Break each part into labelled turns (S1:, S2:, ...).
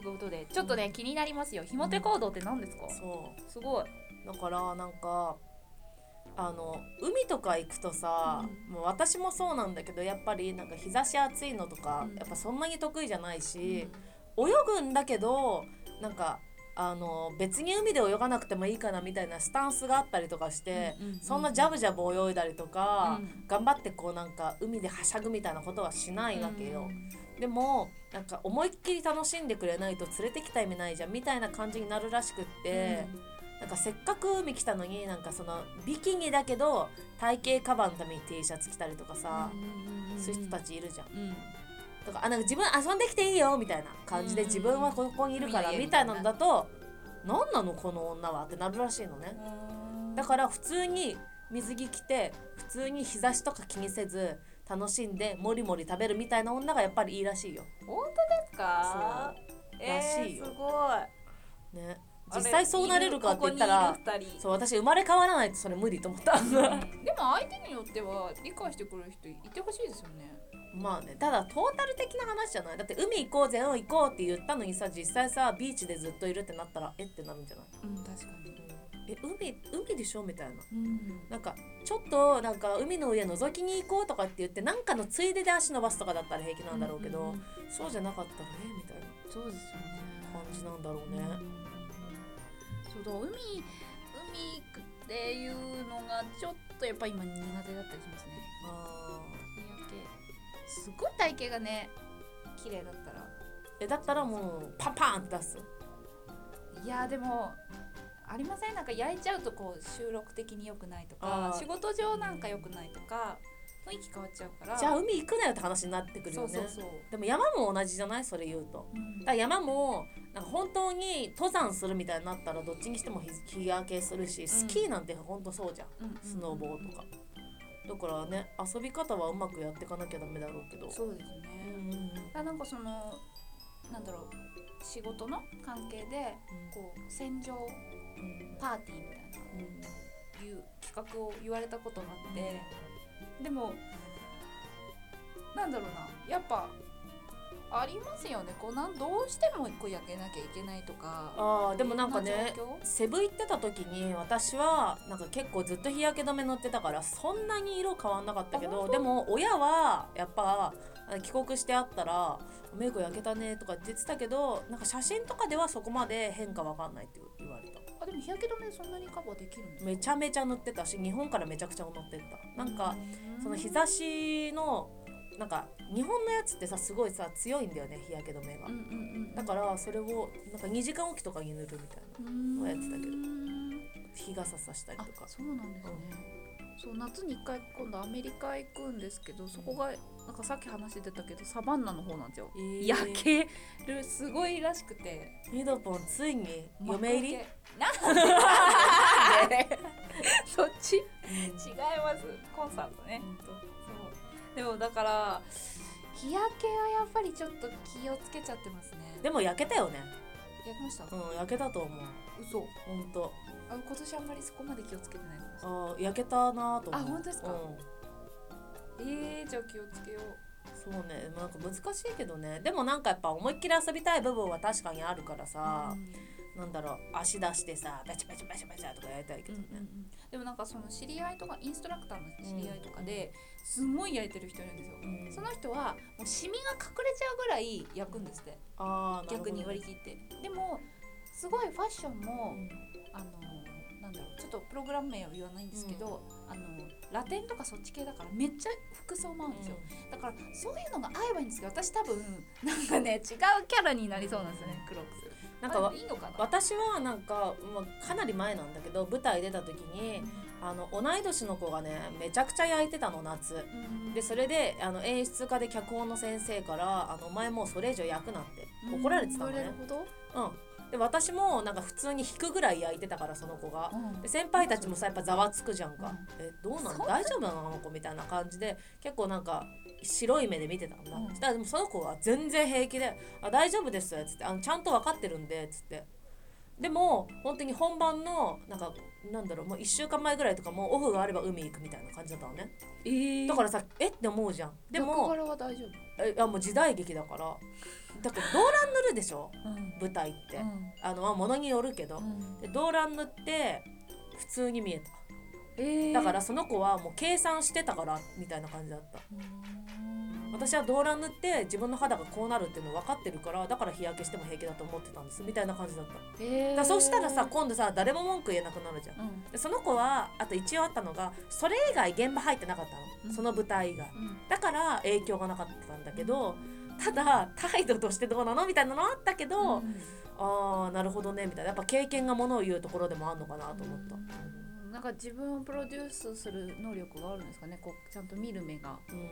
S1: ことでちょっとね、気になりますよ。ひも手行動って何ですか？
S2: そう
S1: すごい。
S2: だからなんか海とか行くとさ、もう私もそうなんだけどやっぱりなんか日差し暑いのとか、やっぱそんなに得意じゃないし、泳ぐんだけどなんか別に海で泳がなくてもいいかなみたいなスタンスがあったりとかして、そんなジャブジャブ泳いだりとか、頑張ってこうなんか海ではしゃぐみたいなことはしないわけよ、でもなんか思いっきり楽しんでくれないと連れてきた意味ないじゃんみたいな感じになるらしくって、なんかせっかく海来たのになんかそのビキニだけど体型カバーのために T シャツ着たりとかさ、そういう人たちいるじゃん、とかなんか自分遊んできていいよみたいな感じで、自分はここにいるからみたいなのだと、何なのこの女はってなるらしいのね。だから普通に水着着て普通に日差しとか気にせず楽しんでもりもり食べるみたいな女がやっぱりいいらしいよ。
S1: 本当ですか？
S2: らしいよ、
S1: すごい
S2: ね。実際そうなれるかって言ったら、そう私生まれ変わらないとそれ無理と思った、
S1: でも相手によっては理解してくれる人いてほしいですよね。
S2: まあね、ただトータル的な話じゃない。だって海行こうぜ行こうって言ったのにさ、実際さビーチでずっといるってなったらってなるんじゃない？
S1: 確かに、
S2: 海でしょみたいな、なんかちょっとなんか海の上覗きに行こうとかって言ってなんかのついでで足伸ばすとかだったら平気なんだろうけど、そうじゃなかったらみたいな
S1: そうですよね
S2: 感じなんだろうね。
S1: そうだ、海っていうのがちょっとやっぱ今苦手だったりしますね。日焼けすごい体型がね綺麗だったら
S2: だったらもうパンパンって出す。
S1: いやでもありません？なんか焼いちゃうとこう収録的に良くないとか、仕事上なんか良くないとか、雰囲気変わっちゃうから、
S2: じゃあ海行くなよって話になってくるよね。
S1: そう
S2: でも山も同じじゃない？それ言うと、だから山もなんか本当に登山するみたいになったらどっちにしても日焼けするし、スキーなんて本当そうじゃん、スノーボーとか。だからね、遊び方はうまくやっていかなきゃダメだろうけど。
S1: そうですね、なんかそのなんだろう、仕事の関係でこう戦場パーティーみたいないう企画を言われたことがあって、でもなんだろうな、やっぱありますよね。こうどうしてもこう焼けなきゃいけないとか。
S2: でもなんかね、セブ行ってた時に私はなんか結構ずっと日焼け止め塗ってたからそんなに色変わんなかったけど、でも親はやっぱ帰国してあったらメイク焼けたねとか言ってたけど、なんか写真とかではそこまで変化わかんないって言われた。
S1: でも日焼け止めそんなにカバーできるんですか？
S2: めちゃめちゃ塗ってたし、日本からめちゃくちゃ塗ってった。なんかその日差しのなんか日本のやつってさすごいさ強いんだよね、日焼け止めが、だからそれをなんか2時間おきとかに塗るみたいなのをやってたけど、日傘さしたりとか。そうなんですね、
S1: そう夏に1回今度アメリカ行くんですけど、そこがなんかさっき話してたけどサバンナの方なんですよ、焼けるすごいらしくて。
S2: ミドポンついに嫁入り
S1: なんでそっち、違いますコンサートね。そうでもだから日焼けはやっぱりちょっと気をつけちゃってますね。
S2: でも焼けたよね。
S1: 焼けました？
S2: 焼けたと思う。
S1: 嘘？
S2: ほんと
S1: 今年あんまりそこまで気をつけてないかもしれない。
S2: 焼けたなと思う。
S1: 本当ですか？じゃあ気をつけよう。
S2: そうね、なんか難しいけどね。でもなんかやっぱ思いっきり遊びたい部分は確かにあるからさ、なんだろう、足出してさバチバチバチバチとかやりたいけどね、
S1: でもなんかその知り合いとかインストラクターの知り合いとかですごい焼いてる人いるんですよ、その人はもうシミが隠れちゃうぐらい焼くんですって、逆に割り切って。でもすごいファッションも、なんだろう、ちょっとプログラム名は言わないんですけど、ラテンとかそっち系だからめっちゃ服装も合うんですよ、だからそういうのが合えばいいんですけど、私多分なんかね違うキャラになりそうなんですよね、クロックス。なんかいいのかな。
S2: 私はなんか、かなり前なんだけど舞台出た時に、同い年の子がねめちゃくちゃ焼いてたの夏、でそれで演出家で脚本の先生からお前もうそれ以上焼くなって怒られてたのね。で私もなんか普通に引くぐらい焼いてたからその子が、で先輩たちもさやっぱざわつくじゃんか、どうなの大丈夫なのあの子みたいな感じで結構なんか白い目で見てたんだ、そしたらでもその子は全然平気で大丈夫ですっつってちゃんと分かってるんでっつって。でも本当に本番のなんだろう、もう1週間前ぐらいとかもオフがあれば海行くみたいな感じだったのね、だからさって思うじゃん。でも
S1: 役柄は大丈夫？
S2: もう時代劇だからだから動乱塗るでしょ、
S1: うん、
S2: 舞台って、
S1: うん、
S2: 物によるけど、
S1: うん、
S2: で動乱塗って普通に見えた、だからその子はもう計算してたからみたいな感じだった。私は動乱塗って自分の肌がこうなるっていうの分かってるから、だから日焼けしても平気だと思ってたんですみたいな感じだった。だからそうしたらさ、今度さ誰も文句言えなくなるじゃん、うん、でその子はあと一応あったのが、それ以外現場入ってなかったの、うん、その舞台以外、うん、だから影響がなかったんだけど、ただ態度としてどうなのみたいなのあったけど、うん、ああなるほどねみたいな、やっぱ経験がものを言うところでもあるのかなと思った、
S1: なんか自分をプロデュースする能力があるんですかね、こうちゃんと見る目が、
S2: うん、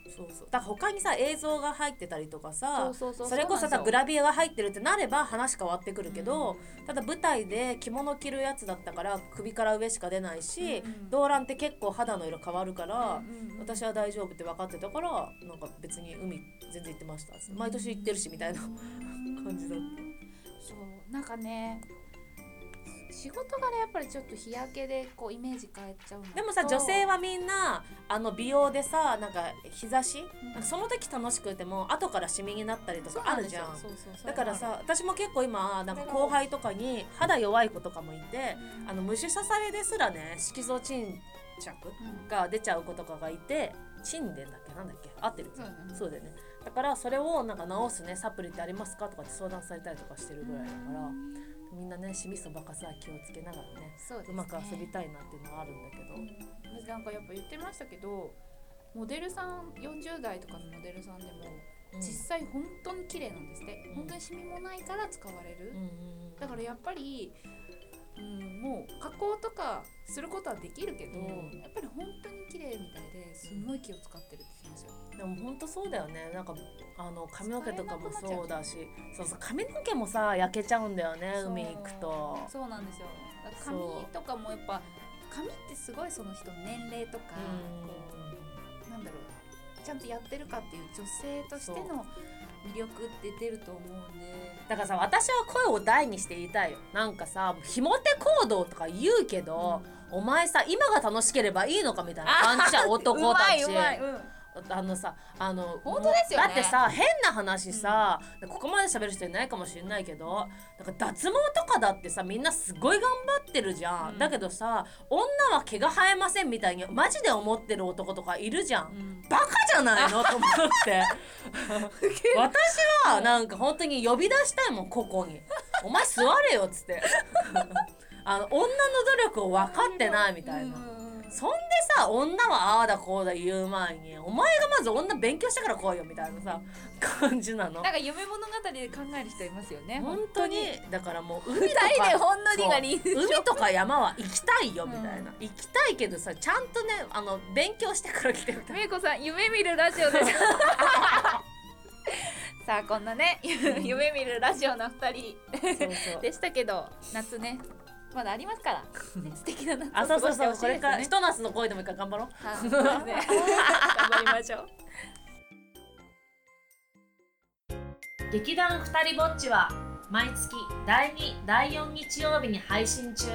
S2: そうそう、だから他にさ映像が入ってたりとかさ、それこそさグラビアが入ってるってなれば話変わってくるけど、ただ舞台で着物着るやつだったから首から上しか出ないし、動乱って結構肌の色変わるから、私は大丈夫って分かってたから、なんか別に海全然行ってました、毎年行ってるしみたいな感じだった。
S1: そうなんかね、仕事がねやっぱりちょっと日焼けでこうイメージ変えちゃうの。
S2: でもさ女性はみんな美容でさ、なんか日差し、なんかその時楽しくても後からシミになったりとかあるじゃん。だからさ、私も結構今なんか後輩とかに肌弱い子とかもいて、虫刺されですらね色素沈着が出ちゃう子とかがいて、沈殿だっけなんだっけ合ってる、そうだよね。だからそれをなんか治すねサプリってありますかとかって相談されたりとかしてるぐらいだから、みんなねシミそばかさ気をつけながらね、うまく遊びたいなっていうのはあるんだけど、
S1: なんかやっぱ言ってましたけど、モデルさん40代とかのモデルさんでも実際本当に綺麗なんですって、本当にシミもないから使われる、だからやっぱり、もう加工とかすることはできるけど、やっぱり本当に綺麗みたいですごい気を使ってるって言ってますよ。
S2: でも本当そうだよね。なんか髪の毛とかもそうだし、そう髪の毛もさ焼けちゃうんだよね、海行くと。
S1: そうなんですよ。髪とかもやっぱ髪ってすごいその人の年齢とか、なんだろう、ちゃんとやってるかっていう女性としての魅力って出ると思うんで、
S2: だからさ私は声を大にして言いたいよ。なんかさひも手行動とか言うけど、お前さ今が楽しければいいのかみたいな感じじゃん男たち。
S1: 本当ですよね。
S2: だってさ変な話さ、ここまで喋る人いないかもしれないけど、だから脱毛とかだってさみんなすごい頑張ってるじゃん、だけどさ女は毛が生えませんみたいにマジで思ってる男とかいるじゃん、バカじゃないのと思って私はなんか本当に呼び出したいもん、ここにお前座れよっつって女の努力を分かってないみたいな、そんでさ女はああだこうだ言う前にお前がまず女勉強してから来いよみたいなさ感じなの。
S1: なんか夢物語で考える人いますよね
S2: 本当に。だからもう海とか
S1: 2人でほんのりがり
S2: 海とか山は行きたいよみたいな、行きたいけどさちゃんとね勉強してから来てみたいな。
S1: めいこさん夢見るラジオですさあこんなね夢見るラジオの2人でしたけど、夏ねまだありますから、素敵な夏を過ごしてほしいですね。これから
S2: ひと夏の恋でもいいから頑張ろう。
S1: 頑張りましょう。
S2: 劇団ふたりぼっちは毎月第2、第4日曜日に配信中。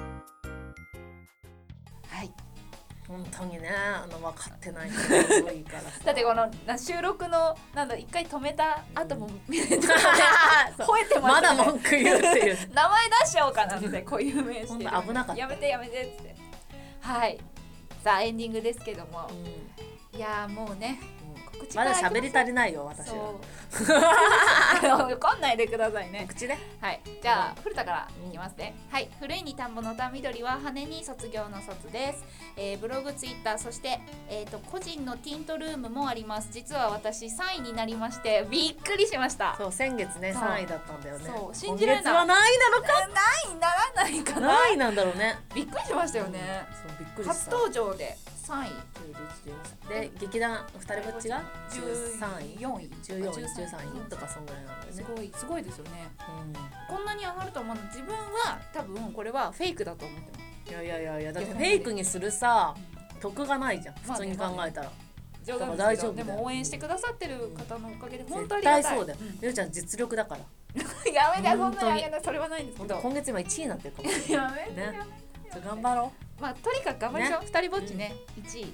S2: はい。本当にね分かってない人が多いからさ
S1: だってこの収録の一回止めた後も見れて吠えてま
S2: したね。まだ文句言うっていう
S1: 名前出しちゃおうかなってこういう名して
S2: 危なかった。
S1: やめてやめてっつって。はい、さあエンディングですけども、いやもうね
S2: まだ喋り足りないよ私は。
S1: 怒んないでくださいね。
S2: 口で。
S1: はい。じゃあ古田からいきますね。はい。古いに田んぼの田緑は羽に卒業の卒です。ブログ、ツイッター、そして個人のティントルームもあります。実は私3位になりましてびっくりしました。
S2: そう先月ね3位だったんだよね。
S1: そう信じられない。
S2: 今月は何位なのか。
S1: 何位ならないかな。
S2: 何位なんだろうね。
S1: びっくりしましたよね。
S2: そうびっくりした。
S1: 初登場で3位。
S2: で劇団ふたりぼっちが13位、
S1: 4位、
S2: 14位、13位とかそんぐらいなんだよね。
S1: すごいですよね。こんなに上がると思うの。自分は多分これはフェイクだと思ってます。
S2: いやだってフェイクにするさ得がないじゃん普通に考えたら。
S1: だから大丈夫。でも応援してくださってる方のおかげで本当ありがたい。
S2: 絶対そうだよ。みおちゃん実力だから。
S1: やめてそんなやめてそれはないんですけど。
S2: 今月今1位になってるかも。
S1: やめて。
S2: 頑張ろう。
S1: まあとにかく頑張りましょう。ふたりぼっちね1位。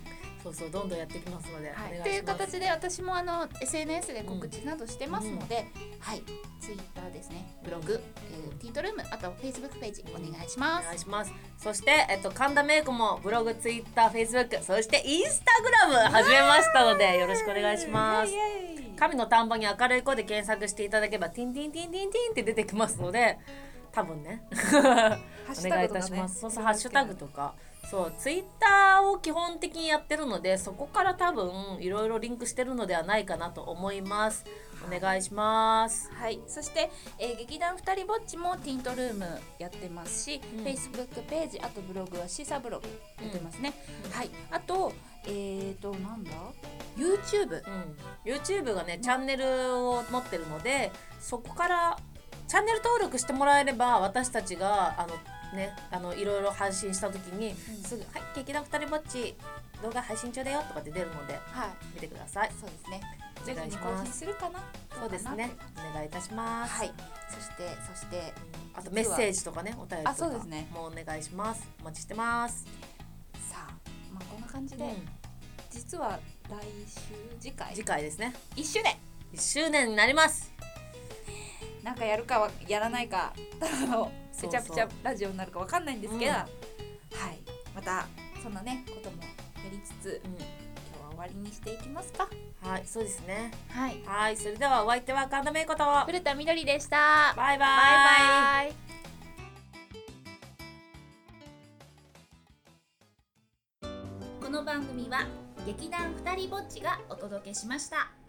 S2: そうそうどんどんやっていきますので、
S1: はい、
S2: お願いします。
S1: という形で私もSNS で告知などしてますので、はい、Twitter ですね、ブログ、ティートルーム、あと Facebook ページお願いします。
S2: お願いします。そして神田芽衣子もブログ、ツイッター、フェイスブック、そしてインスタグラム始めましたのでよろしくお願いします。神の田んぼに明るい声で検索していただければティンティンティンティンティンって出てきますので、多分ねお願いいたします。そうそう、ハッシュタグとか、そうツイッターを基本的にやってるので、そこから多分いろいろリンクしてるのではないかなと思います。お願いします。
S1: はい、そして、劇団二人ぼっちもティントルームやってますし、Facebook ページ、あとブログはシーサーブログやってますね。はい、あとなんだ YouTube、YouTube
S2: がねチャンネルを持ってるので、そこからチャンネル登録してもらえれば、私たちがいろいろ配信した時に、すぐ「はい劇団二人ぼっち動画配信中だよ」とかって出るので、
S1: はい、
S2: 見てください。
S1: そうですね、徐々に更新するかな。
S2: そうですね、お願いいたします。
S1: はい、そして
S2: あとメッセージとかね、お便りとか
S1: そうですね、
S2: もうお願いします。お待ちしてます。
S1: さあ、こんな感じで、実は来週次
S2: 回ですね、
S1: 1周年
S2: になります。
S1: なんかやるかやらないかぺちゃぺちゃラジオになるかわかんないんですけど、はい、またそんなねこともやりつつ、今日は終わりにしていきますか。
S2: はい、そうですね。
S1: はい、
S2: それではお相手は神田芽衣子と
S1: 古田みどりでした。
S2: バイバイ。
S1: この番組は劇団ふたりぼっちがお届けしました。